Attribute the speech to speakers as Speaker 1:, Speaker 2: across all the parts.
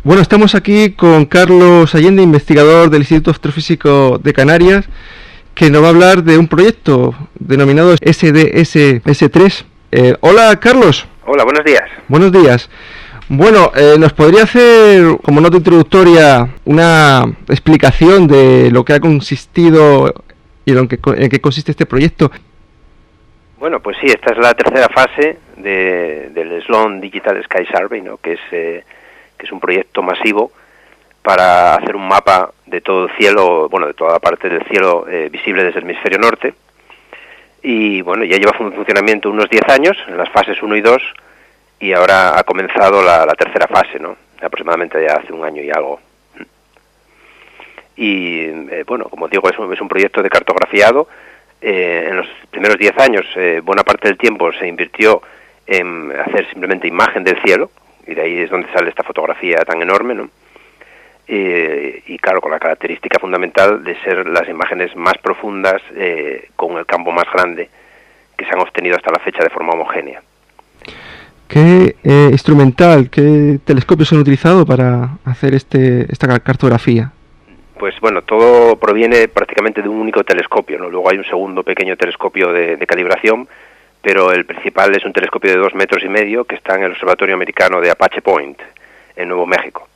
Speaker 1: Bueno, estamos aquí con Carlos Allende, investigador del Instituto Astrofísico de Canarias, que nos va a hablar de un proyecto denominado SDS-3. Hola, Carlos.
Speaker 2: Hola, buenos días.
Speaker 1: Buenos días. Bueno, ¿nos podría hacer, como nota introductoria, una explicación de lo que ha consistido y en qué consiste este proyecto?
Speaker 2: Bueno, pues sí, esta es la tercera fase del Sloan Digital Sky Survey, ¿no? que es un proyecto masivo para hacer un mapa de todo el cielo, bueno, de toda la parte del cielo visible desde el hemisferio norte. Y bueno, ya lleva en funcionamiento unos 10 años, en las fases 1 y 2, y ahora ha comenzado la tercera fase, ¿no? Aproximadamente ya hace un año y algo. Y bueno, como digo, es un proyecto de cartografiado. En los primeros 10 años, buena parte del tiempo se invirtió en hacer simplemente imagen del cielo, y de ahí es donde sale esta fotografía tan enorme, ¿no? Y claro, con la característica fundamental de ser las imágenes más profundas con el campo más grande que se han obtenido hasta la fecha de forma homogénea.
Speaker 1: ¿Qué instrumental, qué telescopios han utilizado para hacer esta cartografía?
Speaker 2: Pues bueno, todo proviene prácticamente de un único telescopio, ¿no? Luego hay un segundo pequeño telescopio de calibración, pero el principal es un telescopio de 2,5 metros que está en el Observatorio Americano de Apache Point, en Nuevo México.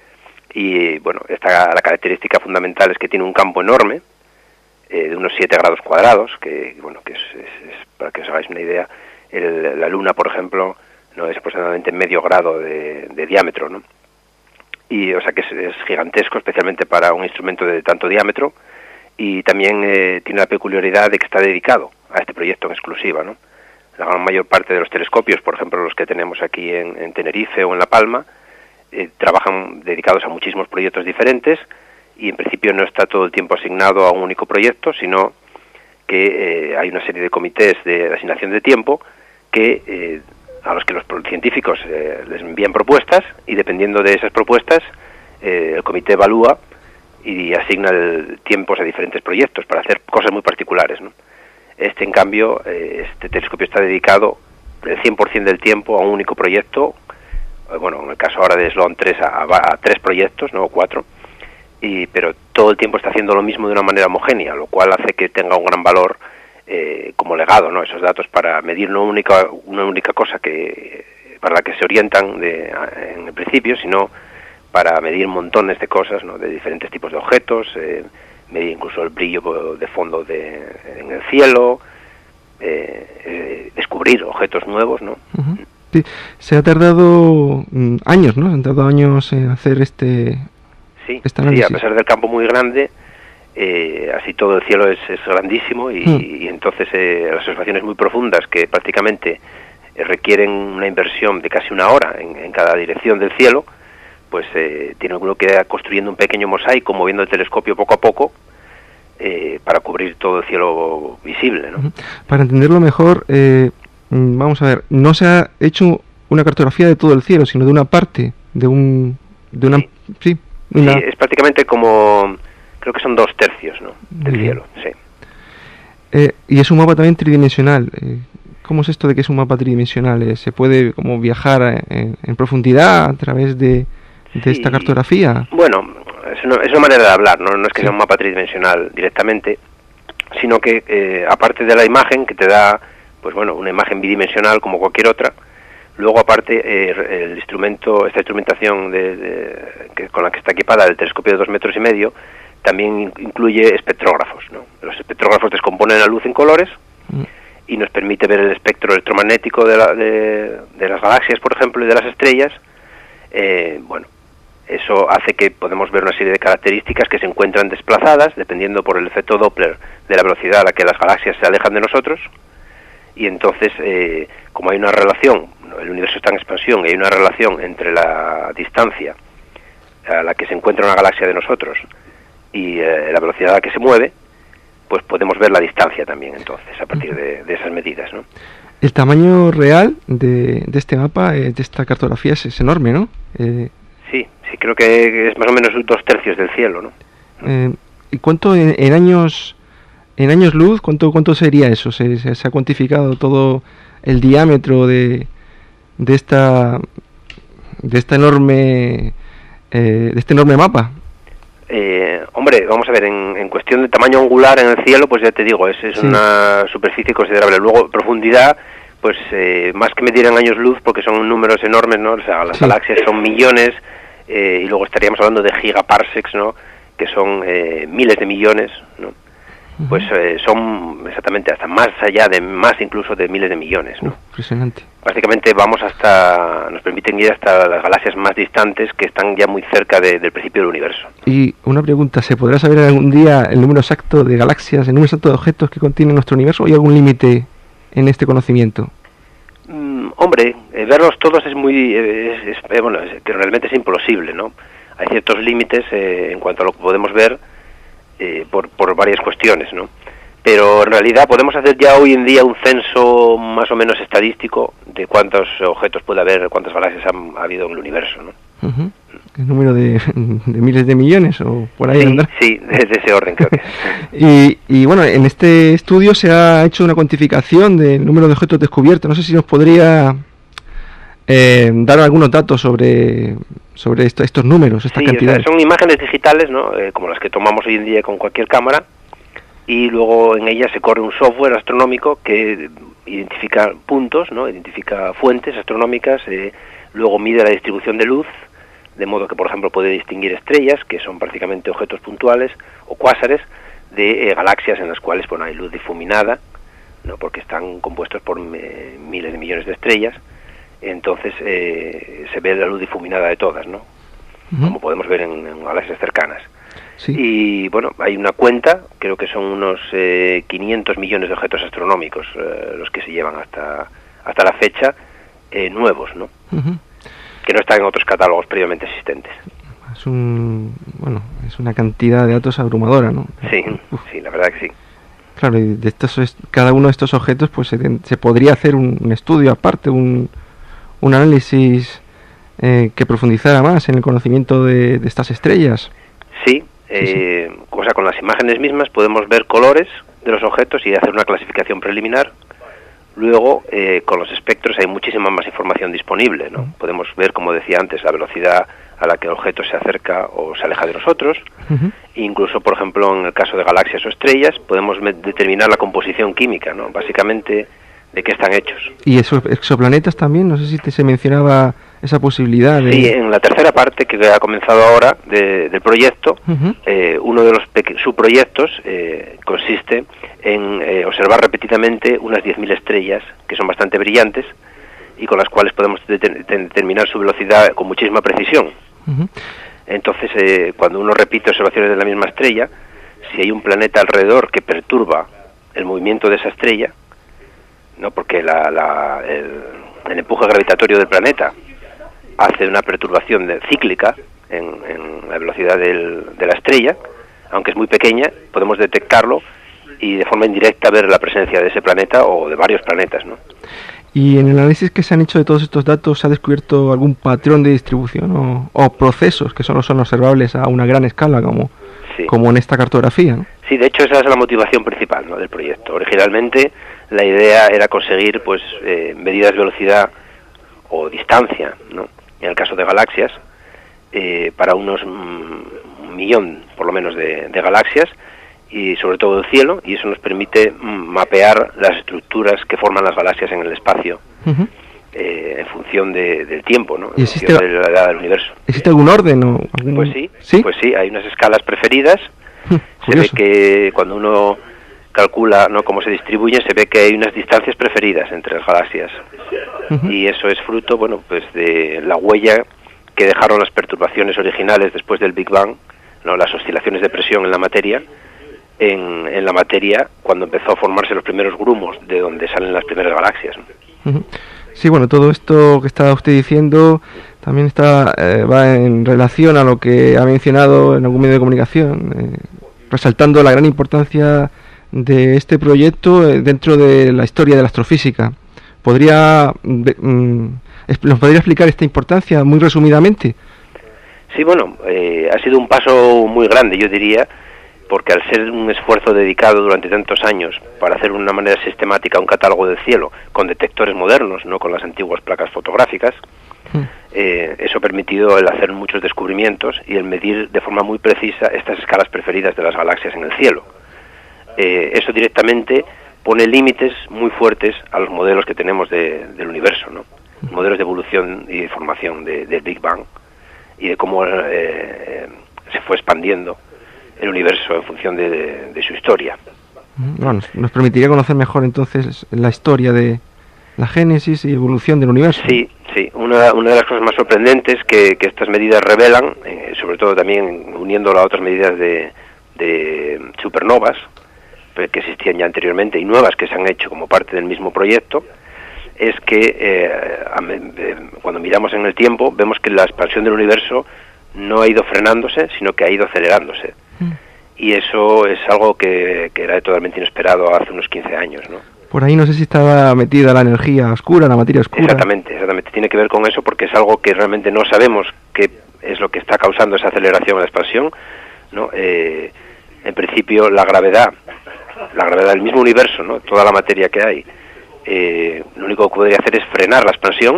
Speaker 2: Y bueno, la característica fundamental es que tiene un campo enorme, de unos 7 grados cuadrados, que bueno, que es para que os hagáis una idea, la Luna, por ejemplo, no es aproximadamente medio grado de diámetro, ¿no? Y o sea que es gigantesco, especialmente para un instrumento de tanto diámetro, y también tiene la peculiaridad de que está dedicado a este proyecto en exclusiva, ¿no? La gran mayor parte de los telescopios, por ejemplo los que tenemos aquí en Tenerife o en La Palma, trabajan dedicados a muchísimos proyectos diferentes, y en principio no está todo el tiempo asignado a un único proyecto, sino que hay una serie de comités de asignación de tiempo que a los que los científicos les envían propuestas, y dependiendo de esas propuestas el comité evalúa y asigna tiempos a diferentes proyectos para hacer cosas muy particulares, ¿no? En cambio, este telescopio está dedicado el 100% del tiempo a un único proyecto, bueno, en el caso ahora de Sloan 3 a 3 proyectos, no 4, pero todo el tiempo está haciendo lo mismo de una manera homogénea, lo cual hace que tenga un gran valor como legado, ¿no? Esos datos para medir una única cosa para la que se orientan en el principio, sino para medir montones de cosas, ¿no? De diferentes tipos de objetos, medir incluso el brillo de fondo en el cielo, descubrir objetos nuevos, ¿no?
Speaker 1: Uh-huh. Sí, se ha tardado años, ¿no? Se han tardado años en hacer este análisis.
Speaker 2: Sí, a pesar del campo muy grande, así todo el cielo es grandísimo y entonces las observaciones muy profundas que prácticamente requieren una inversión de casi una hora en cada dirección del cielo, pues tiene uno que ir construyendo un pequeño mosaico, moviendo el telescopio poco a poco para cubrir todo el cielo visible, ¿no?
Speaker 1: Para entenderlo mejor, vamos a ver, no se ha hecho una cartografía de todo el cielo, sino de una parte,
Speaker 2: Sí, es prácticamente como, creo que son 2/3, ¿no? Del cielo, sí.
Speaker 1: Y es un mapa también tridimensional. ¿Cómo es esto de que es un mapa tridimensional? ¿Se puede como viajar en profundidad a través de esta cartografía?
Speaker 2: Bueno, es una manera de hablar, no es que sea un mapa tridimensional directamente, sino que aparte de la imagen que te da, pues bueno, una imagen bidimensional como cualquier otra, luego aparte esta instrumentación con la que está equipada el telescopio de 2,5 metros, también incluye espectrógrafos, ¿no? Los espectrógrafos descomponen la luz en colores y nos permite ver el espectro electromagnético de las galaxias, por ejemplo, y de las estrellas. Bueno, eso hace que podemos ver una serie de características que se encuentran desplazadas dependiendo por el efecto Doppler de la velocidad a la que las galaxias se alejan de nosotros, y entonces como hay una relación, el universo está en expansión y hay una relación entre la distancia a la que se encuentra una galaxia de nosotros y la velocidad a la que se mueve, pues podemos ver la distancia también entonces a partir de esas medidas, ¿no?
Speaker 1: El tamaño real de este mapa, de esta cartografía es enorme, ¿no?
Speaker 2: Sí, creo que es más o menos 2/3 del cielo, ¿no?
Speaker 1: ¿Y cuánto en años luz, cuánto sería eso? ¿Se ha cuantificado todo el diámetro de esta enorme de este enorme mapa?
Speaker 2: Hombre, vamos a ver, en cuestión de tamaño angular en el cielo, pues ya te digo, es
Speaker 1: Sí.
Speaker 2: una superficie considerable. Luego, profundidad, pues más que medir en años luz, porque son números enormes, ¿no? O sea, las
Speaker 1: Sí.
Speaker 2: galaxias son millones, y luego estaríamos hablando de gigaparsecs, ¿no? Que son miles de millones, ¿no? Pues son exactamente hasta más allá de, más incluso de miles de millones, ¿no?
Speaker 1: Impresionante.
Speaker 2: Prácticamente nos permiten ir hasta las galaxias más distantes, que están ya muy cerca del principio del universo.
Speaker 1: Y una pregunta, ¿se podrá saber algún día el número exacto de galaxias, el número exacto de objetos que contiene nuestro universo, o hay algún límite en este conocimiento?
Speaker 2: Hombre, verlos todos es muy... que realmente es imposible, ¿no? Hay ciertos límites en cuanto a lo que podemos ver por varias cuestiones, ¿no? Pero en realidad podemos hacer ya hoy en día un censo más o menos estadístico de cuántos objetos puede haber, cuántas galaxias ha habido en el universo, ¿no?
Speaker 1: ¿El número de miles de millones o por ahí?
Speaker 2: Sí, sí, de ese orden creo que es.
Speaker 1: Y bueno, en este estudio se ha hecho una cuantificación del número de objetos descubiertos. No sé si nos podría dar algunos datos sobre estos números, estas cantidades.
Speaker 2: O sea, son imágenes digitales, ¿no? Como las que tomamos hoy en día con cualquier cámara, y luego en ellas se corre un software astronómico que identifica puntos, ¿no? Identifica fuentes astronómicas, luego mide la distribución de luz, de modo que, por ejemplo, puede distinguir estrellas, que son prácticamente objetos puntuales, o cuásares, de galaxias en las cuales, bueno, hay luz difuminada, ¿no? Porque están compuestos por miles de millones de estrellas. Entonces se ve la luz difuminada de todas, ¿no? Como podemos ver en galaxias cercanas.
Speaker 1: Sí.
Speaker 2: Y bueno, hay una cuenta, creo que son unos 500 millones de objetos astronómicos los que se llevan hasta la fecha, nuevos, ¿no? Que no están en otros catálogos previamente existentes.
Speaker 1: Es una cantidad de datos abrumadora, ¿no?
Speaker 2: Sí, sí, la verdad que sí.
Speaker 1: Claro, y de cada uno de estos objetos pues se podría hacer un estudio aparte, un análisis que profundizara más en el conocimiento de estas estrellas.
Speaker 2: Sí, o sea, con las imágenes mismas podemos ver colores de los objetos y hacer una clasificación preliminar. Luego, con los espectros hay muchísima más información disponible, ¿no? Podemos ver, como decía antes, la velocidad a la que el objeto se acerca o se aleja de nosotros. Incluso, por ejemplo, en el caso de galaxias o estrellas, podemos determinar la composición química, ¿no? Básicamente, de qué están hechos.
Speaker 1: ¿Y esos exoplanetas también? No sé si se mencionaba esa posibilidad de...
Speaker 2: Sí, en la tercera parte que ha comenzado ahora del proyecto, uno de los subproyectos consiste en observar repetidamente unas 10.000 estrellas que son bastante brillantes y con las cuales podemos determinar su velocidad con muchísima precisión. Entonces, cuando uno repite observaciones de la misma estrella, si hay un planeta alrededor que perturba el movimiento de esa estrella, ¿no? Porque el empuje gravitatorio del planeta hace una perturbación cíclica en la velocidad de la estrella, aunque es muy pequeña, podemos detectarlo y de forma indirecta ver la presencia de ese planeta o de varios planetas, ¿no?
Speaker 1: ¿Y en el análisis que se han hecho de todos estos datos se ha descubierto algún patrón de distribución o procesos que solo son observables a una gran escala como en esta cartografía, ¿no?
Speaker 2: Sí, de hecho esa es la motivación principal, ¿no?, del proyecto. Originalmente la idea era conseguir pues medidas de velocidad o distancia, ¿no?, en el caso de galaxias, para unos 1 millón por lo menos de galaxias y sobre todo el cielo, y eso nos permite mapear las estructuras que forman las galaxias en el espacio en función del tiempo, ¿no? En función de la edad del universo.
Speaker 1: ¿Existe algún orden o algún...
Speaker 2: Pues sí, hay unas escalas preferidas. Se ve que cuando uno calcula, ¿no?, cómo se distribuyen, se ve que hay unas distancias preferidas entre las galaxias. Y eso es fruto, bueno, pues de la huella que dejaron las perturbaciones originales después del Big Bang, ¿no?, las oscilaciones de presión en la materia, en la materia cuando empezó a formarse los primeros grumos de donde salen las primeras galaxias, ¿no?
Speaker 1: Sí, bueno, todo esto que está usted diciendo también va en relación a lo que ha mencionado en algún medio de comunicación, resaltando la gran importancia de este proyecto dentro de la historia de la astrofísica. ¿Nos podría explicar esta importancia muy resumidamente?
Speaker 2: Sí, bueno, ha sido un paso muy grande, yo diría, porque al ser un esfuerzo dedicado durante tantos años para hacer de una manera sistemática un catálogo del cielo con detectores modernos, no con las antiguas placas fotográficas, Eso ha permitido el hacer muchos descubrimientos y el medir de forma muy precisa estas escalas preferidas de las galaxias en el cielo. Eso directamente pone límites muy fuertes a los modelos que tenemos del universo, ¿no? Modelos de evolución y de formación del Big Bang y de cómo se fue expandiendo el universo en función de su historia.
Speaker 1: Bueno, nos permitiría conocer mejor entonces la historia de la génesis y evolución del universo.
Speaker 2: Sí, sí. Una de las cosas más sorprendentes que estas medidas revelan, sobre todo también uniéndolo a otras medidas de supernovas que existían ya anteriormente y nuevas que se han hecho como parte del mismo proyecto, es que cuando miramos en el tiempo vemos que la expansión del universo no ha ido frenándose, sino que ha ido acelerándose. Y eso es algo que era totalmente inesperado hace unos 15 años, ¿no?
Speaker 1: Por ahí no sé si estaba metida la energía oscura, la materia oscura.
Speaker 2: Exactamente. Tiene que ver con eso porque es algo que realmente no sabemos qué es lo que está causando esa aceleración o la expansión, ¿no? En principio la gravedad del mismo universo, ¿no? Toda la materia que hay, lo único que podría hacer es frenar la expansión.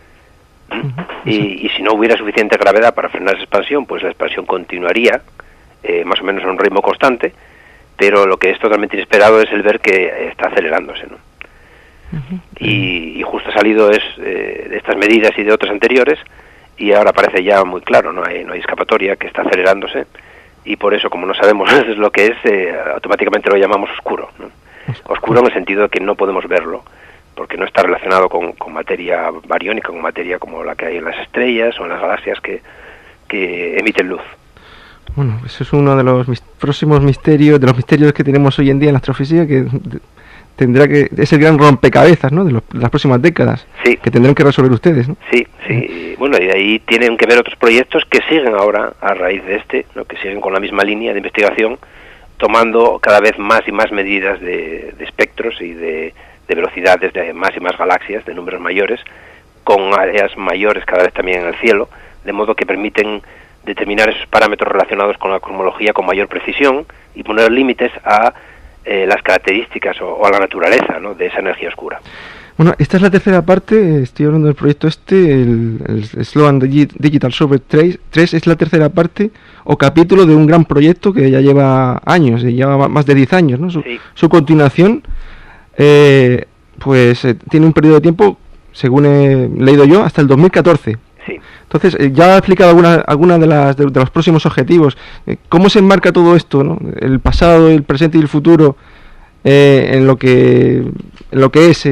Speaker 2: Y si no hubiera suficiente gravedad para frenar esa expansión, pues la expansión continuaría más o menos a un ritmo constante, pero lo que es totalmente inesperado es el ver que está acelerándose, ¿no? Y justo ha salido de estas medidas y de otras anteriores, y ahora parece ya muy claro, no hay escapatoria, que está acelerándose, y por eso, como no sabemos es lo que es, automáticamente lo llamamos oscuro, ¿no? Oscuro en el sentido de que no podemos verlo, porque no está relacionado con materia bariónica, con materia como la que hay en las estrellas o en las galaxias que emiten luz.
Speaker 1: Bueno, eso es uno de los próximos misterios, de los misterios que tenemos hoy en día en la astrofísica, que es el gran rompecabezas, ¿no? De las próximas décadas,
Speaker 2: sí,
Speaker 1: que tendrán que resolver ustedes, ¿no?
Speaker 2: Sí, sí. Bueno, y ahí tienen que ver otros proyectos que siguen ahora a raíz de ¿no? Que siguen con la misma línea de investigación, tomando cada vez más y más medidas de espectros y de velocidades de más y más galaxias, de números mayores, con áreas mayores cada vez también en el cielo, de modo que permiten determinar esos parámetros relacionados con la cosmología con mayor precisión y poner límites a las características o a la naturaleza, ¿no? De esa energía oscura.
Speaker 1: Bueno, esta es la tercera parte, estoy hablando del proyecto el Sloan Digital Survey 3 es la tercera parte o capítulo de un gran proyecto que ya lleva años, lleva más de 10 años, ¿no? Su continuación, tiene un periodo de tiempo, según he leído yo, hasta el 2014.
Speaker 2: Sí.
Speaker 1: Entonces, ya ha explicado alguna de los próximos objetivos. ¿Cómo se enmarca todo esto, ¿no? El pasado, el presente y el futuro en lo que es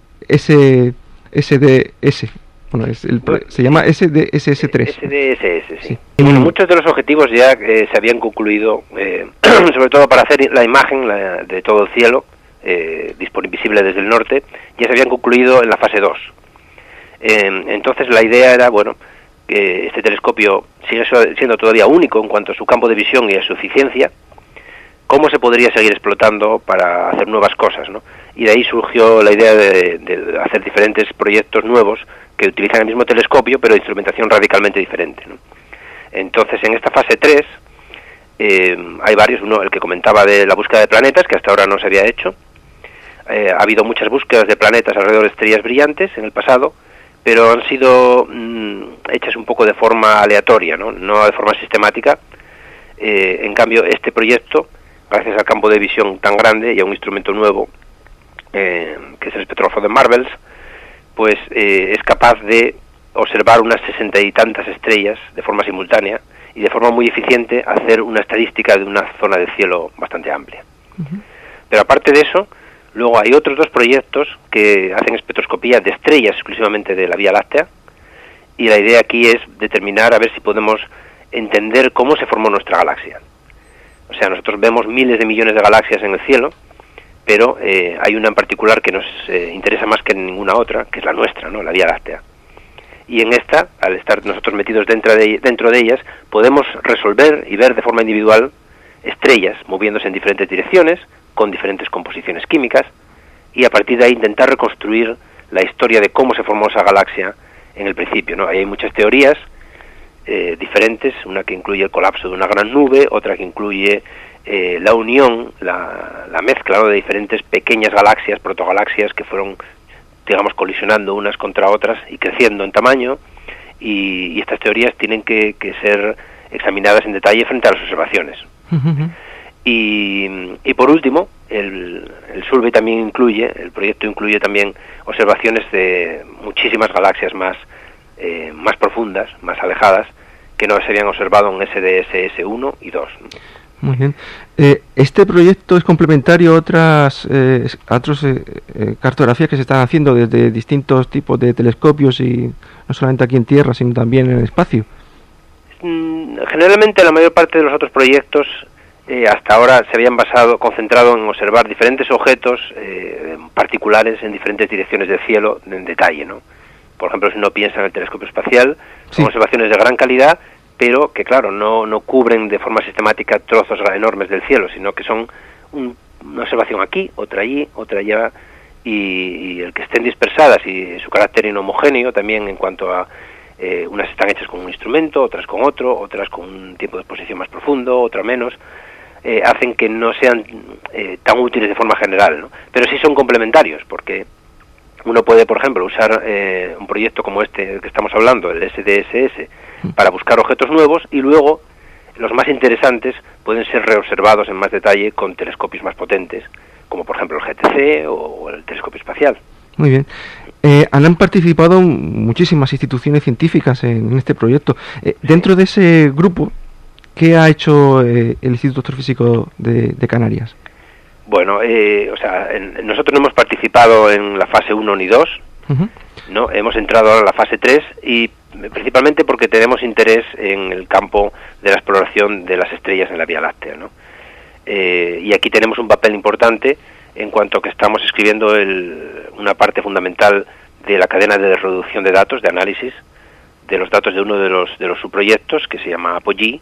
Speaker 1: SDS. Bueno, se llama SDSS3.
Speaker 2: SDSS, sí. Y bueno, muchos de los objetivos ya se habían concluido, sobre todo para hacer la imagen de todo el cielo, visible desde el norte, ya se habían concluido en la fase 2. Entonces la idea era, bueno, que este telescopio sigue siendo todavía único en cuanto a su campo de visión y a su eficiencia, cómo se podría seguir explotando para hacer nuevas cosas, ¿no? Y de ahí surgió la idea de hacer diferentes proyectos nuevos que utilizan el mismo telescopio pero de instrumentación radicalmente diferente, ¿no? Entonces en esta fase 3 hay varios, uno el que comentaba de la búsqueda de planetas, que hasta ahora no se había hecho. Ha habido muchas búsquedas de planetas alrededor de estrellas brillantes en el pasado, pero han sido hechas un poco de forma aleatoria, no de forma sistemática. En cambio, este proyecto, gracias al campo de visión tan grande y a un instrumento nuevo, que es el espectrógrafo de Marvels, pues es capaz de observar unas 60 y tantas estrellas de forma simultánea y de forma muy eficiente hacer una estadística de una zona del cielo bastante amplia. Pero aparte de eso, luego hay otros dos proyectos que hacen espectroscopía de estrellas exclusivamente de la Vía Láctea, y la idea aquí es determinar a ver si podemos entender cómo se formó nuestra galaxia. O sea, nosotros vemos miles de millones de galaxias en el cielo, pero hay una en particular que nos interesa más que ninguna otra, que es la nuestra, ¿no? La Vía Láctea. Y en esta, al estar nosotros metidos dentro de ellas, podemos resolver y ver de forma individual estrellas moviéndose en diferentes direcciones, con diferentes composiciones químicas, y a partir de ahí intentar reconstruir la historia de cómo se formó esa galaxia en el principio, ¿no? Ahí hay muchas teorías diferentes, una que incluye el colapso de una gran nube, otra que incluye la unión, la mezcla, ¿no? De diferentes pequeñas galaxias, protogalaxias, que fueron, digamos, colisionando unas contra otras y creciendo en tamaño. y estas teorías tienen que ser examinadas en detalle frente a las observaciones. Y por último, el survey también el proyecto incluye también observaciones de muchísimas galaxias más profundas, más alejadas, que no se habían observado en SDSS 1 y 2.
Speaker 1: Muy bien. ¿Este proyecto es complementario a otras cartografías que se están haciendo desde distintos tipos de telescopios, y no solamente aquí en Tierra, sino también en el espacio?
Speaker 2: Generalmente la mayor parte de los otros proyectos hasta ahora se habían concentrado en observar diferentes objetos particulares en diferentes direcciones del cielo en detalle, ¿no? Por ejemplo, si uno piensa en el telescopio espacial, son observaciones de gran calidad, pero que claro, no cubren de forma sistemática trozos enormes del cielo, sino que son una observación aquí, otra allí, otra allá, y el que estén dispersadas y su carácter inhomogéneo también en cuanto a unas están hechas con un instrumento, otras con otro, otras con un tiempo de exposición más profundo, otra menos, hacen que no sean tan útiles de forma general, ¿no? Pero sí son complementarios, porque uno puede, por ejemplo, usar un proyecto como este del que estamos hablando, el SDSS, para buscar objetos nuevos, y luego los más interesantes pueden ser reobservados en más detalle con telescopios más potentes, como por ejemplo el GTC o el telescopio espacial.
Speaker 1: Muy bien. Han participado muchísimas instituciones científicas en este proyecto. Dentro de ese grupo, ¿qué ha hecho el Instituto Astrofísico de Canarias?
Speaker 2: Bueno, nosotros no hemos participado en la fase 1 ni 2, ¿no? Hemos entrado ahora en la fase 3, y principalmente porque tenemos interés en el campo de la exploración de las estrellas en la Vía Láctea, ¿no? Y aquí tenemos un papel importante en cuanto que estamos escribiendo una parte fundamental de la cadena de reducción de datos, de análisis de los datos de uno de los subproyectos, que se llama Apogee,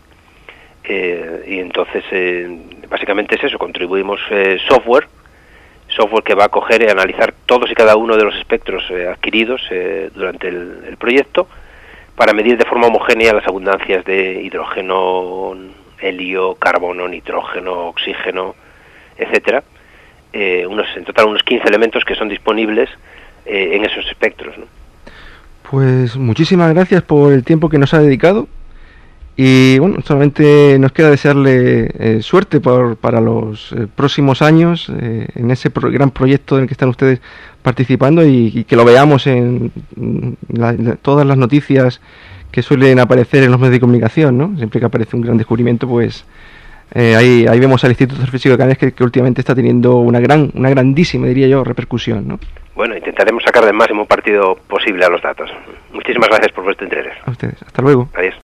Speaker 2: y entonces básicamente es eso, contribuimos software que va a coger y analizar todos y cada uno de los espectros adquiridos durante el proyecto, para medir de forma homogénea las abundancias de hidrógeno, helio, carbono, nitrógeno, oxígeno, etcétera. En total unos 15 elementos que son disponibles en esos espectros, ¿no?
Speaker 1: Pues muchísimas gracias por el tiempo que nos ha dedicado, y bueno, solamente nos queda desearle suerte para los próximos años en ese gran proyecto en el que están ustedes participando, y que lo veamos en todas las noticias que suelen aparecer en los medios de comunicación, ¿no? Siempre que aparece un gran descubrimiento, pues ahí vemos al Instituto Astrofísico de Canarias que últimamente está teniendo una grandísima, diría yo, repercusión, ¿no?
Speaker 2: Bueno, intentaremos sacar el máximo partido posible a los datos. Muchísimas gracias por vuestro interés.
Speaker 1: A ustedes. Hasta luego.
Speaker 2: Adiós.